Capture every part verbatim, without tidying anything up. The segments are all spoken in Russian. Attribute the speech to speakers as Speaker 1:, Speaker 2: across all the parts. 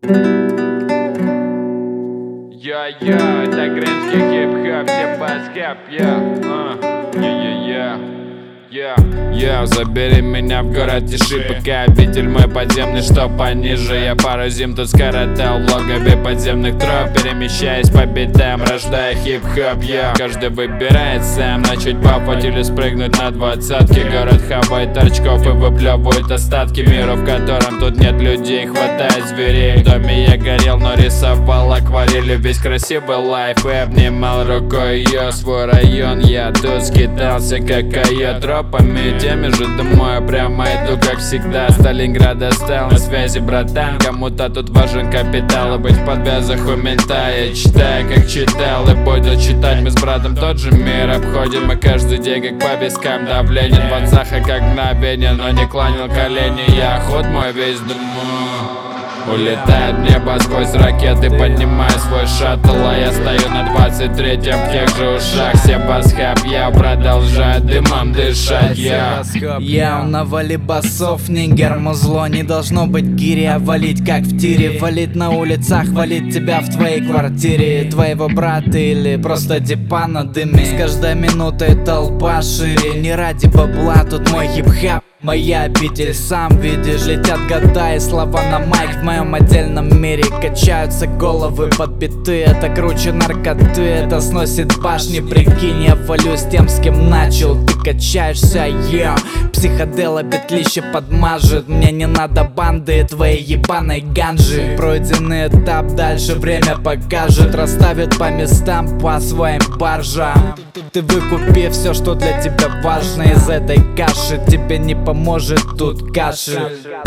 Speaker 1: Йо-йо, это крымский хип-хоп, все баскап, я, я-я-я. Йо, забери меня в город тиши, пока обитель мой подземный, что пониже. Я пару зим тут скоротал в логове подземных троп, перемещаясь по битам, рождая хип-хоп, йо. Каждый выбирает сам, начать папать или спрыгнуть на двадцатки. Город хавает торчков и выплевывает остатки мира, в котором тут нет людей, хватает зверей. В доме я горел, но рисовал акварелью весь красивый лайф и обнимал рукой ее свой район. Я тут скитался как койот, тропами теми же домой прямо иду, как всегда. Сталинграда стал на связи, братан. Кому-то тут важен капитал, и быть в подвязах у мента. Я читаю, как читал, и буду читать. Мы с братом тот же мир обходим, и каждый день как по вискам давление. В отцах, как мгновение, но не кланял колени. Я ход мой весь думаю. Улетает небо сквозь ракеты, поднимаю свой шаттл, а я стою на двадцать третьем в тех же ушах. Все басхаб, я продолжаю дымом дышать, я
Speaker 2: Я навали басов, нигер, музло. Не должно быть гири, а валить как в тире. Валить на улицах, валить тебя в твоей квартире, твоего брата или просто дипа на дыме. С каждой минутой толпа шире, не ради бабла, тут мой хип-хап. Моя обитель, сам видишь, летят года и слова на майк. В моем отдельном мире качаются головы под биты. Это круче наркоты, это сносит башни. Прикинь, я валю с тем, с кем начал. Ты качаешься, я психодела, петлище подмажет. Мне не надо банды твоей ебаной ганжи. Пройденный этап, дальше время покажет. Расставит по местам, по своим баржам. Ты выкупи все, что для тебя важно из этой каши. Тебе не поможет тут кашель.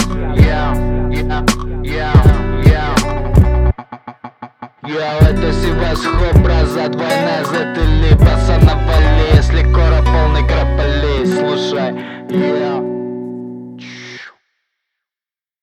Speaker 3: Йоу, это Севасхоп, браза, двойная зет или баса на вали. Если кора полный крополей, слушай, йоу.